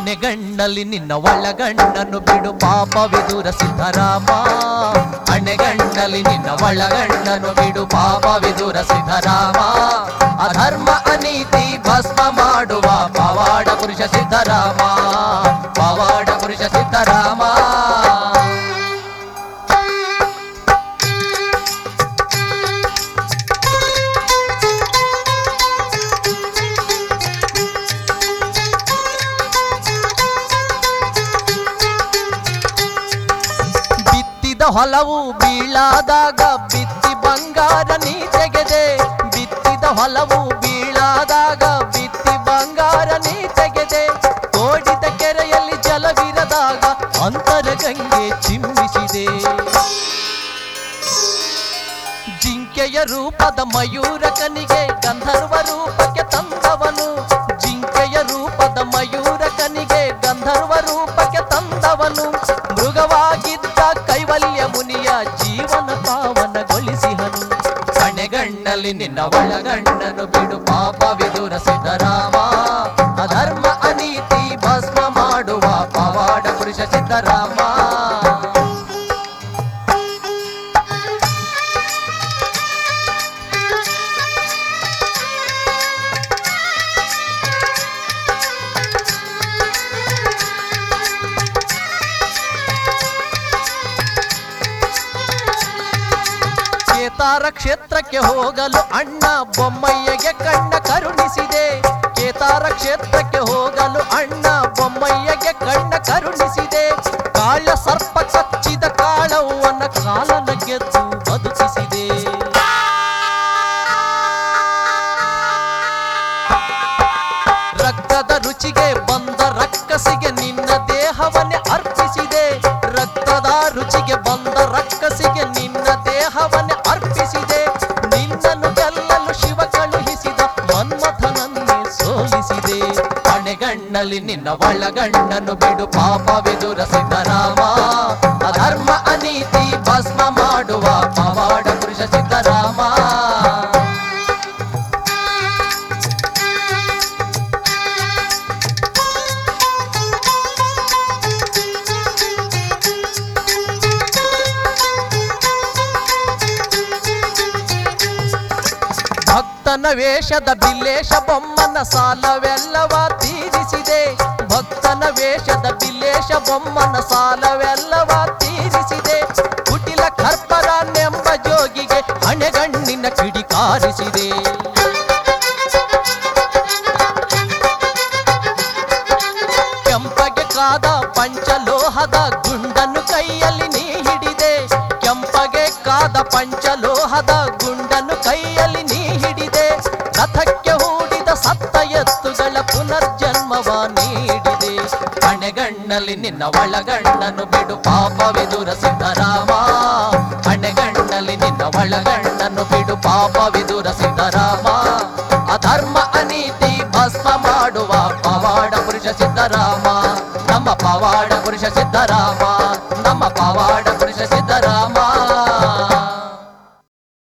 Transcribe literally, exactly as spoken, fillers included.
ಅಣೆಗಣ್ಣಲ್ಲಿ ನಿನ್ನ ಒಳಗಣ್ಣನ್ನು ಬಿಡು ಪಾಪವಿದೂರ ಸಿದ್ಧರಾಮ. ಅಣೆಗಣ್ಣಲ್ಲಿ ನಿನ್ನ ಒಳಗಣ್ಣನ್ನು ಬಿಡು ಪಾಪವಿದೂರ ಸಿದ್ಧರಾಮ. ಅಧರ್ಮ ಅನೀತಿ ಭಸ್ಮ ಮಾಡುವ ಪವಾಡ ಪುರುಷ ಸಿದ್ಧರಾಮ. ಪವಾಡ ಪುರುಷ ಸಿದ್ಧರಾಮ. ಹೊಲವು ಬೀಳಾದಾಗ ಬಿತ್ತಿ ಬಂಗಾರ ನೀ ತೆಗೆದೆ. ಬಿತ್ತಿದ ಹೊಲವು ಬೀಳಾದಾಗ ಬಿತ್ತಿ ಬಂಗಾರ ನೀ ತೆಗೆದೆ. ಓಡಿದ ಕೆರೆಯಲ್ಲಿ ಜಲವಿರದಾಗ ಅಂತರ ಗಂಗೆ ಚಿಮ್ಮಿಸಿದೆ. ಜಿಂಕೆಯ ರೂಪದ ಮಯೂರಕನಿಗೆ ಗಂಧರ್ವ ರೂಪಕ್ಕೆ ತಂದವನು. ಜಿಂಕೆಯ ರೂಪದ ಮಯೂರಕನಿಗೆ ಗಂಧರ್ವ ರೂಪಕ್ಕೆ ತಂದವನು. ಮೃಗವಾಗಿದ್ದ ಕೈವಲ್ಯ ಮುನಿಯ ಜೀವನ ಪಾವನಗೊಳಿಸಿಹನು. ಅಣೆಗಣ್ಣಲ್ಲಿ ನಿನ್ನ ಒಳಗಣ್ಣನು ಬಿಡು ಪಾಪವಿದೂರ ಸಿದ್ಧರಾಮ. ಅಧರ್ಮ ಅನೀತಿ ಭಸ್ಮ ಮಾಡುವ ಪವಾಡ ಪುರುಷ ಸಿದ್ಧರಾಮ. ಕೇತಾರ ಕ್ಷೇತ್ರಕ್ಕೆ ಹೋಗಲು ಅಣ್ಣ ಬೊಮ್ಮಯ್ಯಗೆ ಕಣ್ಣ ಕರುಣಿಸಿದೆ. ಕೇತಾರ ಕ್ಷೇತ್ರಕ್ಕೆ ಹೋಗಲು ಅಣ್ಣ ಬೊಮ್ಮಯ್ಯಗೆ ಕಣ್ಣ ಕರುಣಿಸಿದೆ. ಕಾಳ ಸರ್ಪ ಕಚ್ಚಿದ ಕಾಳವ್ವನ ಕಾಲನ ಗೆದ್ದು ಬದುಕಿಸಿದೆ. ರಕ್ತದ ರುಚಿಗೆ ಬಂದ ರಕ್ಕಸಿಗೆ ನಿನ್ನ ದೇಹವನ್ನೇ ಅರ್ಪಿಸಿದೆ. ರಕ್ತದ ರುಚಿಗೆ ಬಂದ ರಕ್ಕಸಿಗೆ ನಿನ್ನ ದೇಹವನ್ನೇ ಅರ್ಪಿಸಿದೆ. ನಿನ್ನನ್ನು ಗೆಲ್ಲಲು ಶಿವ ಕಳುಹಿಸಿದ ಮನ್ಮಥನನ್ನೇ ಸೋಲಿಸಿದೆ. ಅಣೆಗಣ್ಣಲ್ಲಿ ನಿನ್ನ ಒಳಗಣ್ಣನ್ನು ಬಿಡು ಪಾಪವಿದೂರ ಸಿದ್ಧರಾಮ. ಅಧರ್ಮ ಅನೀತಿ ಭಸ್ಮ ಮಾಡುವ ಪವಾಡ ಪುರುಷ ಸಿದ್ಧರಾಮ. ಭಕ್ತನ ವೇಷದ ಬಿಲ್ಲೇಶ ಬೊಮ್ಮನ ಸಾಲವೆಲ್ಲವ ತೀರಿಸಿದೆ. ಭಕ್ತನ ವೇಷದ ಬಿಲ್ಲೇಶ ಬೊಮ್ಮನ ಸಾಲವೆಲ್ಲವ ತೀರಿಸಿದೆ. ಕುಟಿಲ ಕರ್ಪರನೆಂಬ ಜೋಗಿಗೆ ಅಣೆಗಣ್ಣಿನ ಕಿಡಿಕಾರಿಸಿದೆ. ಕೆಂಪಗೆ ಕಾದ ಪಂಚಲೋಹದ ಗುಂಡನ್ನು ಕೈಯಲ್ಲಿ ನೀ ಹಿಡಿದೆ. ಕೆಂಪಗೆ ಕಾದ ಪಂಚಲೋಹದ ಗುಂಡನ್ನು ಕೈಯಲ್ಲಿ ನೀ ಹಿಡಿದೆ. ರಥಕ್ಕೆ ಹೂಡಿದ ಸತ್ತ ಎತ್ತುಗಳ ಪುನರ್ಜನ್ಮವ ನೀಡಿದೆ. ಅಣೆಗಣ್ಣಲ್ಲಿ ನಿನ್ನ ಒಳಗಣ್ಣನ್ನು ಬಿಡು ಪಾಪವಿದೂರ ಸಿದ್ಧರಾಮ. ಅಣೆಗಣ್ಣಲ್ಲಿ ನಿನ್ನ ಒಳಗಣ್ಣನ್ನು ಬಿಡು ಪಾಪವಿದೂರ ಸಿದ್ಧರಾಮ. ಅಧರ್ಮ ಅನೀತಿ ಭಸ್ಮ ಮಾಡುವ ಪವಾಡ ಪುರುಷ ಸಿದ್ಧರಾಮ. ನಮ್ಮ ಪವಾಡ ಪುರುಷ ಸಿದ್ಧರಾಮ.